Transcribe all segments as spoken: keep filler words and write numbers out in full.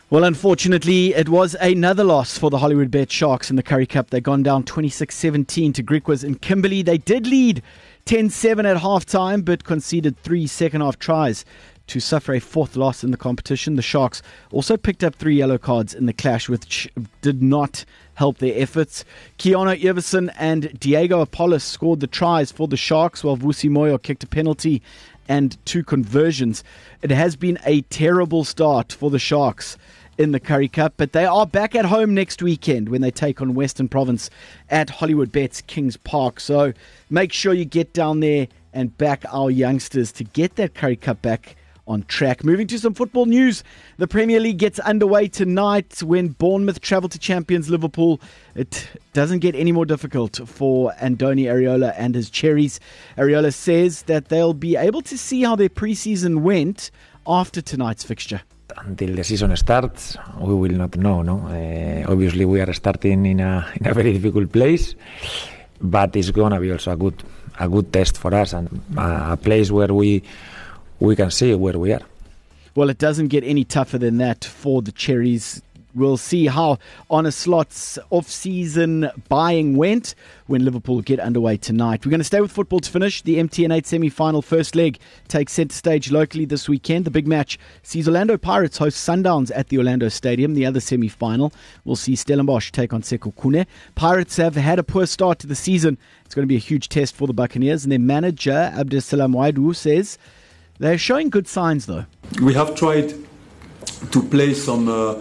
Well, unfortunately, it was another loss for the Hollywood Bet Sharks in the Currie Cup. They've gone down twenty-six seventeen to Griquas in Kimberley. They did lead ten seven at half-time, but conceded three second-half tries to suffer a fourth loss in the competition. The Sharks also picked up three yellow cards in the clash, which did not help their efforts. Keanu Everson and Diego Apollos scored the tries for the Sharks, while Vusi Moyo kicked a penalty and two conversions. It has been a terrible start for the Sharks in the Currie Cup, but they are back at home next weekend when they take on Western Province at Hollywood Bets Kings Park. So make sure you get down there and back our youngsters to get that Currie Cup back on track. Moving to some football news, the Premier League gets underway tonight when Bournemouth travel to champions Liverpool. It doesn't get any more difficult for Andoni Areola and his Cherries. Areola says that they'll be able to see how their pre-season went after tonight's fixture. Until the season starts, we will not know. No, uh, obviously we are starting in a in a very difficult place, but it's gonna be also a good a good test for us and a, a place where we. we can see where we are. Well, it doesn't get any tougher than that for the Cherries. We'll see how Arne Slot's off-season buying went when Liverpool get underway tonight. We're going to stay with football to finish. The M T N eight semi-final first leg takes centre stage locally this weekend. The big match sees Orlando Pirates host Sundowns at the Orlando Stadium. The other semi-final will see Stellenbosch take on Sekhukhune. Pirates have had a poor start to the season. It's going to be a huge test for the Buccaneers. And their manager, Abdesalam Waidu, says they're showing good signs, though. We have tried to play some uh,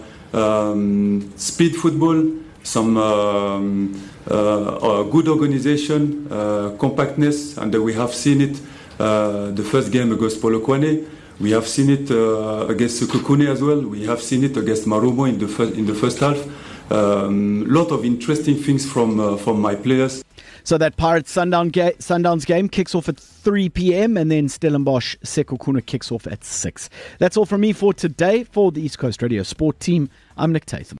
um, speed football, some um, uh, uh, good organization, uh, compactness, and we have seen it uh, the first game against Polokwane. We have seen it uh, against Sekhukhune as well. We have seen it against Marumo in the first, in the first half. A um, lot of interesting things from uh, from my players. So that Pirates Sundown ga- Sundowns game kicks off at three p.m. and then Stellenbosch Sekhukhune kicks off at six. That's all from me for today. For the East Coast Radio Sport team, I'm Nick Tatham.